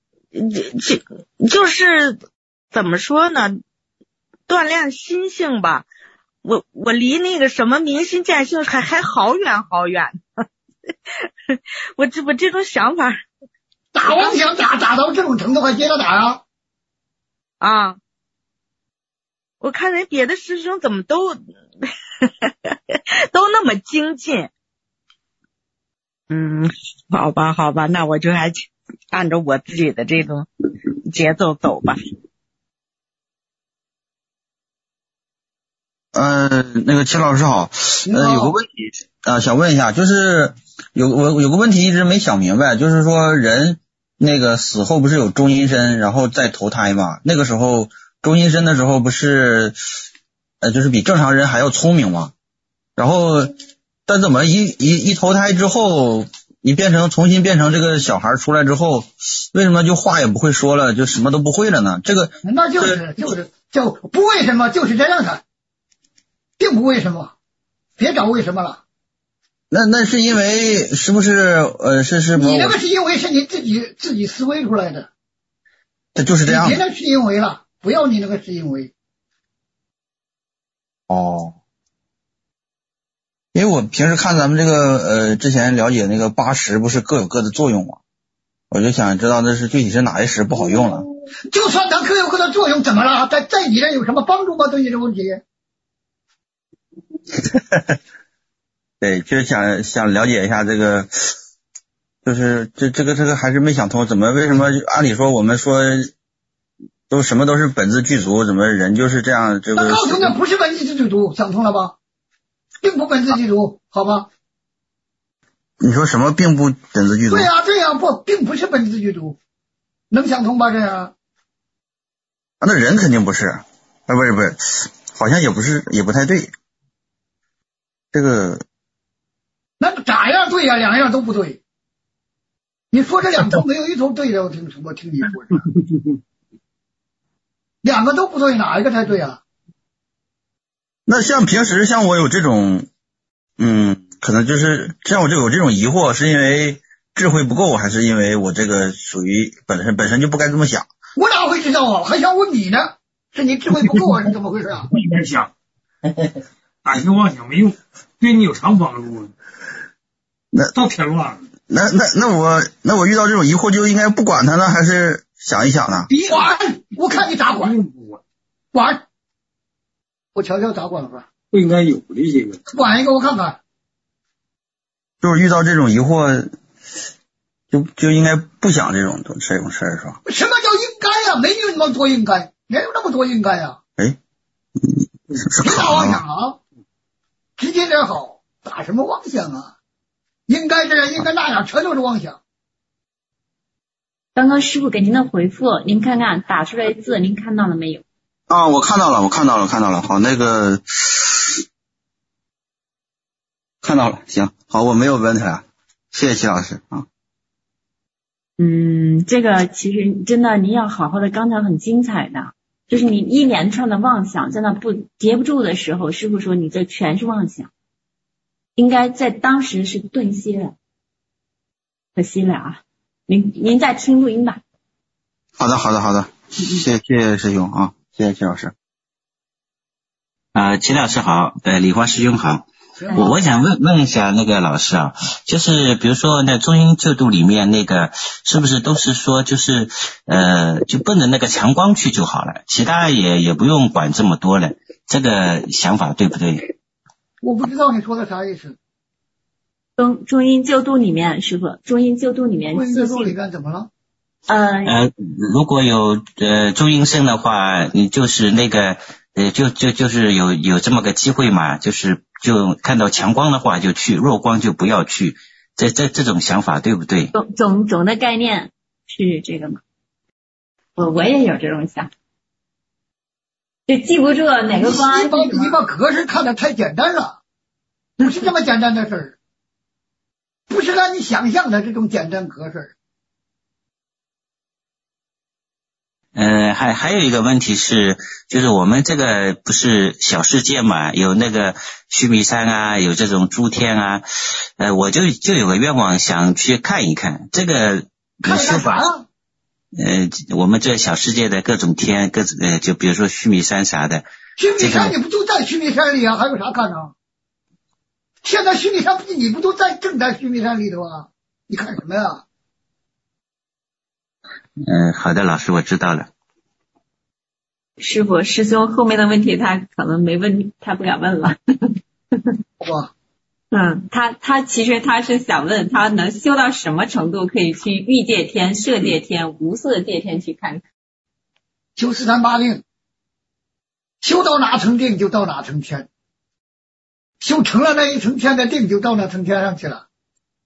就是怎么说呢，锻炼心性吧。我离那个什么明心见性还好远好远。我这种想法， 打妄想打到这种程度还接着打呀？ 啊，我看人别的师兄怎么都那么精进。好吧，那我就还按照我自己的这种节奏走吧。 那个齐老师好，有个问题想问一下，就是有个问题一直没想明白，就是说人那个死后不是有中阴身，然后再投胎嘛？那个时候中阴身的时候不是就是比正常人还要聪明嘛？然后但怎么一投胎之后，你重新变成这个小孩出来之后，为什么就话也不会说了，就什么都不会了呢？这个那就是就不为什么，就是这样的。并不为什么，别找为什么了。 那是因为是不是是你那个是因为是你自己思维出来的， 这就是这样的。 别的是因为了，不要你那个是因为。 哦，因为我平时看咱们这个之前了解那个8识不是各有各的作用嘛，我就想知道那是具体是哪一识不好用了。 就算它各有各的作用，怎么了？在你这有什么帮助吗？对你这问题？ 对，就是想了解一下这个，就是这个还是没想通，为什么按理说我们说什么都是本自具足，怎么人就是这样？这个那告诉你不是本自具足，想通了吧？并不本自具足，好吧？ 你说什么并不本自具足？ 对呀，并不是本自具足，能想通吧？这样那人肯定不是，不是，好像也不太对。这个那咋样对呀？两样都不对。你说这两头没有一头对的，我听你说的，两个都不对，哪一个才对啊？ 那像平时像我有这种，可能就是像我就有这种疑惑，是因为智慧不够，还是因为我这个属于本身就不该这么想？ 我哪会知道啊？还想问你呢？是你智慧不够啊？是怎么回事啊？ 不应该想。打心妄想没用，对你有啥帮助啊？ 那到天乱了。 那我遇到这种疑惑就应该不管它呢，还是想一想呢？ 管！我看你咋管？管！我瞧瞧咋管法。 不应该有的这个。 管一个我看看。 就是遇到这种疑惑，就应该不想这种事儿是吧？ 什么叫应该呀？没有那么多应该，没有那么多应该呀。别打妄想啊！直接点好，打什么妄想啊？应该这样，应该那样，全都是妄想。 刚刚师傅给您的回复，您看看打出来的字，您看到了没有？ 啊，我看到了。好，那个看到了，行，好，我没有问题了，谢谢齐老师啊。 这个其实真的您要好好的，刚才很精彩的。就是你一连串的妄想在那接不住的时候，师傅说你这全是妄想，应该在当时是顿歇了，可惜了啊！您再听录音吧。 好的，谢谢师兄啊，谢谢齐老师。 齐老师好，李华师兄好。我想问一下那个老师啊，就是比如说那中阴救度里面那个是不是都是说就是就奔着那个强光去就好了，其他也不用管这么多了，这个想法对不对？ 我不知道你说的啥意思。 中阴救度里面师傅，中阴救度里面怎么了？ 如果有中阴身的话，你就是那个就是有这么个机会嘛，就看到强光的话就去，弱光就不要去，这种想法对不对？ 总的概念是这个吗？我也有这种想法，就记不住哪个光。 你把格式看得太简单了，不是这么简单的事儿，不是按你想象的这种简单格式。 还有一个问题是，就是我们这个不是小世界嘛，有那个须弥山啊，有这种诸天啊，我就有个愿望想去看一看这个修法。我们这小世界的各种天，就比如说须弥山啥的。 须弥山你不就在须弥山里啊？还有啥看啊？现在须弥山你不都正在须弥山里头啊？你看什么呀？ 好的，老师，我知道了。 师傅，师兄后面的问题他可能没问，他不敢问了。 哇， 他其实他是想问，他能修到什么程度可以去欲界天、色界天、无色界天去看看？ 修438定，修到哪层定就到哪层天，修成了那一层天的定就到那层天上去了。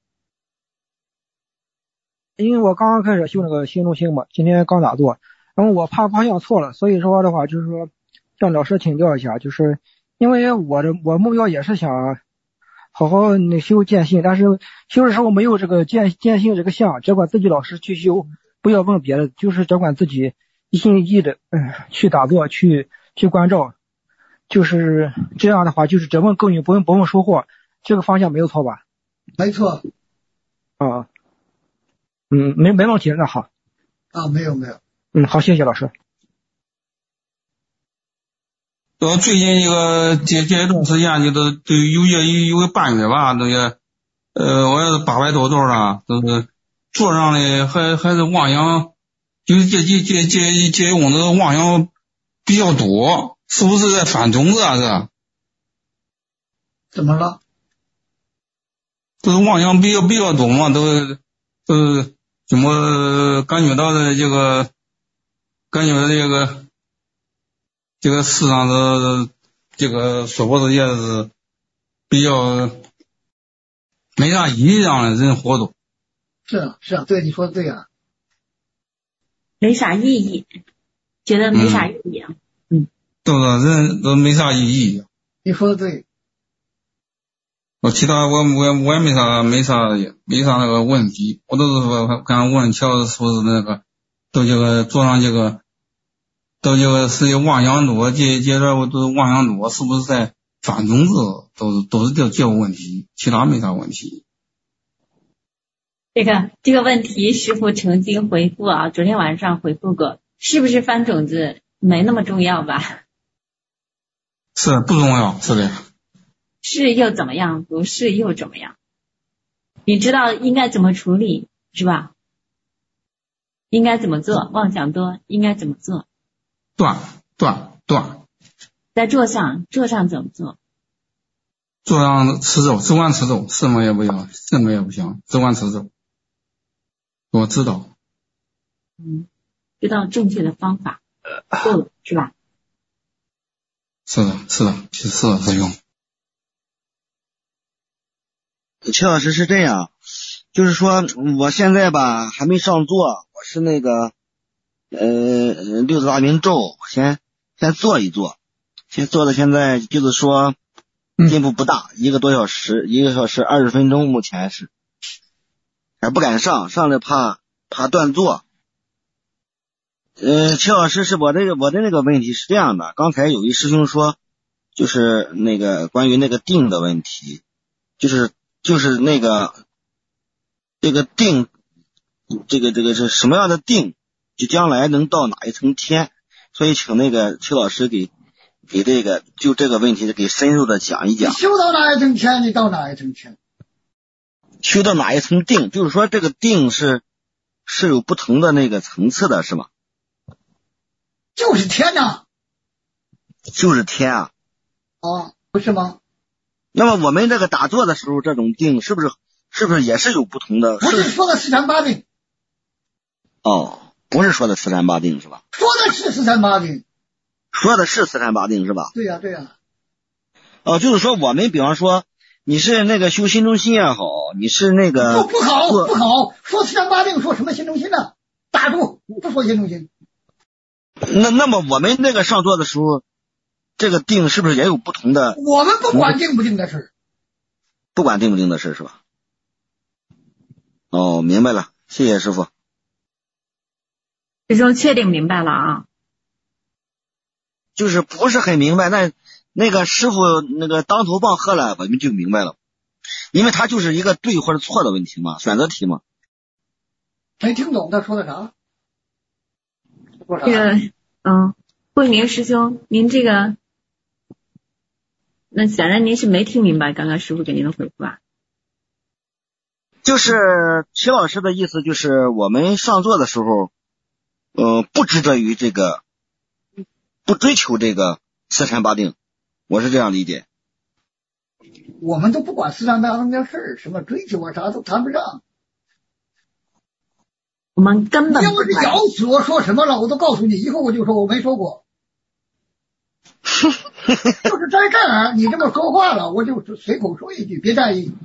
因为我刚刚开始修那个心中心嘛，今天刚打坐，然后我怕方向错了，所以说的话就是说向老师请教一下，就是因为我目标也是想好好修见性，但是修的时候没有这个见性这个相，只管自己老师去修，不要问别的，就是只管自己一心一意的去打坐去关照，就是这样的话就是只问耕耘不问收获，这个方向没有错吧？ 没错。 啊。没问题，那好。 没有。 好，谢谢老师。 最近这一段时间都有个半月吧，我也是800多座了，都是座上的还是妄想，就是这用的妄想比较多，是不是在反种子啊？这怎么了？ 都是妄想比较多嘛，都怎么感觉到的这个世上的这个娑婆世界是比较没啥意义上的人活动。 是啊，对，你说的对啊。 没啥意义，觉得没啥意义啊。 对不对？人都没啥意义。 你说的对。 其他我也没啥那个问题，我都是说刚问乔说是那个都这个做上这个都这个是妄想多，接着我都是妄想多，是不是在反种子？都是这个问题，其他没啥问题。 这个问题师父曾经回复啊，昨天晚上回复过，是不是翻种子没那么重要吧？ 是不重要，是的。 是又怎么样？不是又怎么样？你知道应该怎么处理是吧？应该怎么做？妄想多应该怎么做？ 断。 在座上怎么做？ 座上持咒，只管持咒，什么也不要，什么也不想，只管持咒。我知道。 知道正确的方法，够了是吧？ 是的，师兄。 齐老师是这样，就是说我现在吧还没上座，我是那个六字大明咒先做一做，做的现在就是说进步不大，1个多小时，1个小时20分钟，目前是还不敢上来怕断座。齐老师，是我的那个问题是这样的，刚才有一师兄说就是那个关于那个定的问题，就是那个这个定，这个是什么样的定，就将来能到哪一层天，所以请那个邱老师给给就这个问题给深入的讲一讲。 修到哪一层天，你到哪一层天。 修到哪一层定，就是说这个定是有不同的那个层次的，是吗？ 就是天呐。 就是天啊。 不是吗？ 那么我们这个打坐的时候，这种定是不是也是有不同的？ 不是说的四禅八定。 不是说的四禅八定是吧？ 说的是四禅八定。 说的是四禅八定是吧？ 对呀，对呀。 就是说我们比方说你是那个修心中心也好，你是那个不好，说四禅八定说什么心中心呢？打住，不说心中心。 那么我们那个上座的时候，这个定是不是也有不同的？ 我们不管定不定的事。 不管定不定的事是吧？明白了，谢谢师傅。 师兄确定明白了啊？ 就是不是很明白，那个师傅那个当头棒喝了，我们就明白了，因为他就是一个对或者错的问题嘛，选择题嘛。 没听懂他说的啥？ 这个慧明师兄，您这个，那显然您是没听明白刚刚师傅给您的回复啊。 就是齐老师的意思，就是我们上座的时候，不执着于这个，不追求这个四禅八定，我是这样理解。 我们都不管四禅八定的事，什么追求啊啥都谈不上。 我们根本要是咬死我说什么了，我都告诉你，以后我就说我没说过。就是在这儿你这么说话了，我就随口说一句，别在意。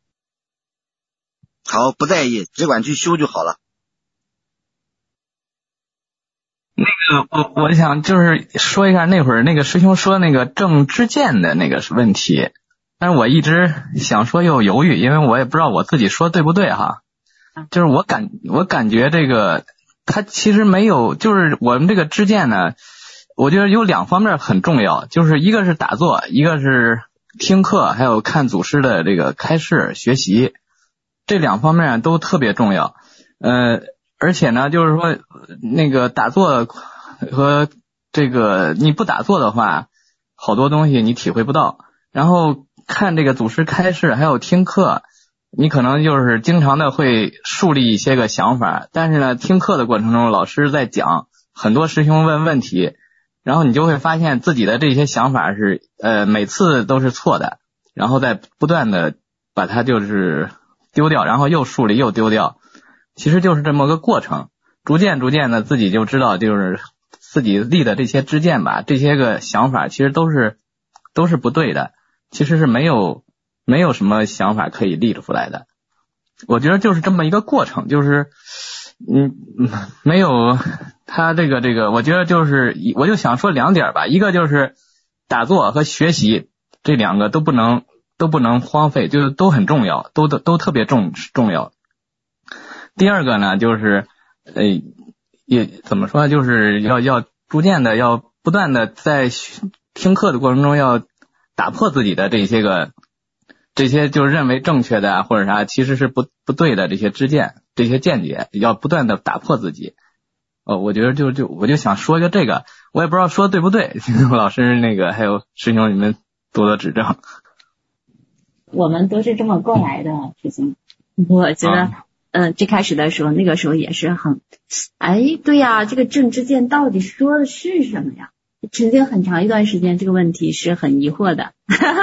好，不在意，只管去修就好了。 那个我想就是说一下那会儿那个师兄说那个正知见的那个问题，但是我一直想说又犹豫，因为我也不知道我自己说对不对哈。就是我感觉这个他其实没有，就是我们这个知见呢，我觉得有两方面很重要，就是一个是打坐，一个是听课，还有看祖师的这个开示学习，这两方面都特别重要。而且呢，就是说那个打坐和这个你不打坐的话，好多东西你体会不到。然后看这个祖师开示，还有听课，你可能就是经常的会树立一些个想法，但是呢，听课的过程中，老师在讲，很多师兄问问题，然后你就会发现自己的这些想法是每次都是错的，然后再不断的把它就是丢掉，然后又树立又丢掉，其实就是这么个过程，逐渐的自己就知道，就是自己立的这些知见吧，这些个想法其实都是不对的，其实是没有什么想法可以立出来的。我觉得就是这么一个过程，就是没有他这个我觉得就是我就想说两点吧，一个就是打坐和学习这两个都不能荒废，就是都很重要，都特别重要。第二个呢，就是也怎么说，就是要逐渐的要不断的在听课的过程中要打破自己的这些就认为正确的啊或者啥其实是不对的这些知见，这些见解，要不断的打破自己。我觉得我就想说一个这个，我也不知道说对不对，老师那个还有师兄你们多多指正。 我们都是这么过来的，师兄。我觉得最开始的时候，那个时候也是很对呀，这个正知见到底说的是什么呀？曾经很长一段时间这个问题是很疑惑的。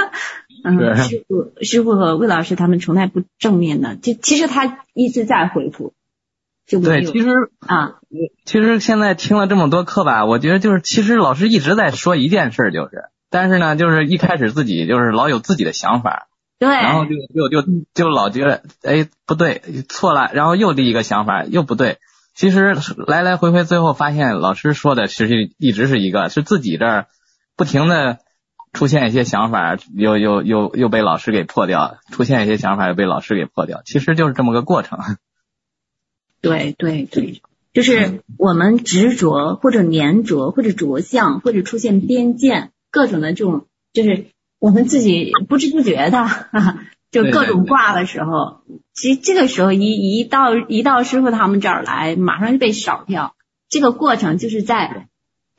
师傅和魏老师他们从来不正面的，就其实他一直在回复。 对，其实现在听了这么多课吧，我觉得就是其实老师一直在说一件事，但是呢，就是一开始自己就是老有自己的想法， 对， 然后就老觉得不对，错了，然后又立一个想法又不对。其实来来回回最后发现老师说的其实一直是一个，是自己这儿不停的出现一些想法，又被老师给破掉，出现一些想法又被老师给破掉，其实就是这么个过程。 对，就是我们执着或者粘着或者着相或者出现边见，各种的这种，就是我们自己不知不觉的就各种挂的时候，其实这个时候一到师傅他们这儿来，马上就被扫掉。这个过程就是在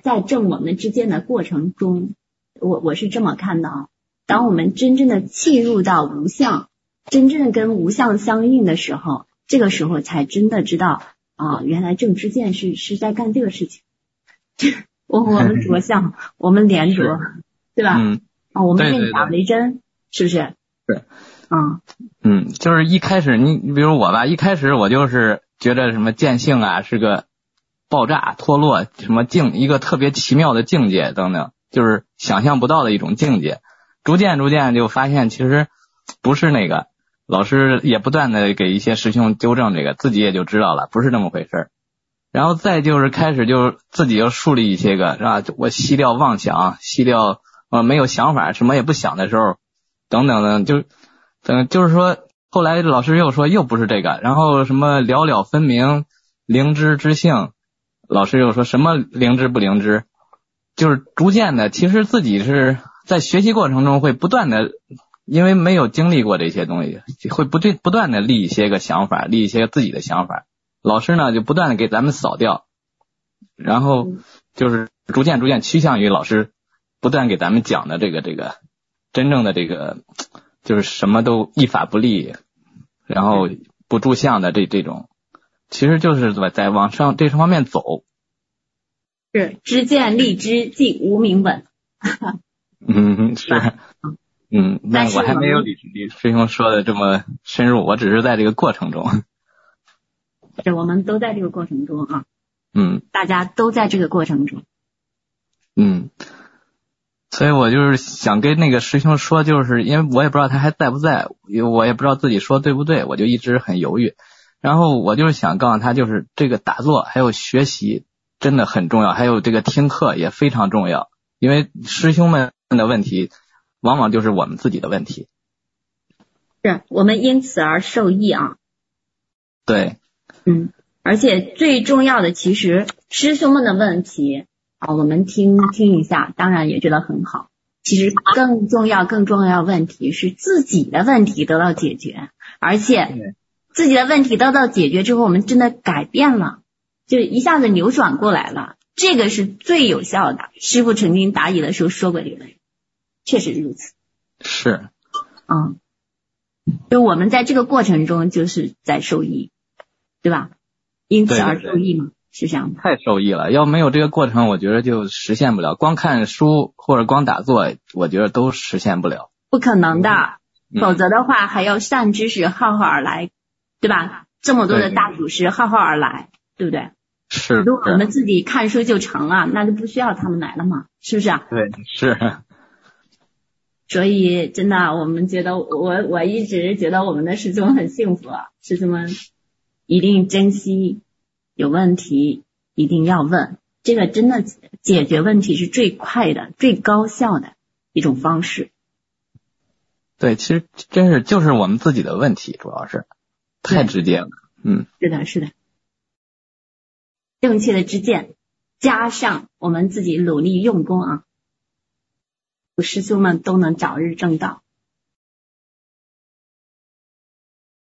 在证我们之间的过程中，我是这么看的啊。当我们真正的契入到无相，真正的跟无相相应的时候，这个时候才真的知道啊，原来正知见是在干这个事情。我们着相，我们连着，对吧？我们念打为真，是不是？ 是。就是一开始你比如我吧，一开始我就是觉得什么见性啊是个爆炸脱落，什么一个特别奇妙的境界等等，就是想象不到的一种境界。逐渐就发现其实不是那个，老师也不断的给一些师兄纠正这个，自己也就知道了不是这么回事。然后再就是开始就自己又树立一些个，是吧？我熄掉妄想，熄掉没有想法，什么也不想的时候，等等的，就是说，后来老师又说又不是这个，然后什么了了分明，灵知知性，老师又说什么灵知不灵知，就是逐渐的，其实自己是在学习过程中会不断的，因为没有经历过这些东西，会不断的立一些个想法，立一些自己的想法。老师呢就不断的给咱们扫掉，然后就是逐渐趋向于老师不断给咱们讲的这个真正的这个就是什么都一法不立，然后不住相的这种，其实就是在往上这方面走。 是知见立知即无明本。 是。那我还没有李师兄说的这么深入，我只是在这个过程中。 是，我们都在这个过程中啊。大家都在这个过程中。 所以我就是想跟那个师兄说，就是因为我也不知道他还在不在，我也不知道自己说对不对，我就一直很犹豫。然后我就是想告诉他，就是这个打坐还有学习真的很重要，还有这个听课也非常重要，因为师兄们的问题往往就是我们自己的问题。 是，我们因此而受益啊。 对。 而且最重要的，其实师兄们的问题啊，我们听一下，当然也觉得很好。其实更重要问题是自己的问题得到解决，而且自己的问题得到解决之后，我们真的改变了，就一下子扭转过来了，这个是最有效的。师父曾经答疑的时候说过这个，确实如此。 是。 就我们在这个过程中就是在受益，对吧？因此而受益嘛，是这样的。 太受益了，要没有这个过程，我觉得就实现不了。光看书或者光打坐，我觉得都实现不了。 不可能的，否则的话还要善知识浩浩而来，对吧？这么多的大祖师浩浩而来，对不对？ 是。 如果我们自己看书就成了，那就不需要他们来了嘛，是不是啊？ 对，是。 所以真的，我们觉得我一直觉得我们的师兄很幸福，师兄们一定珍惜，有问题一定要问，这个真的解决问题是最快的、最高效的一种方式。 对，其实真是就是我们自己的问题，主要是太直接了。 是的。正确的知见，加上我们自己努力用功啊，师兄们都能早日证道。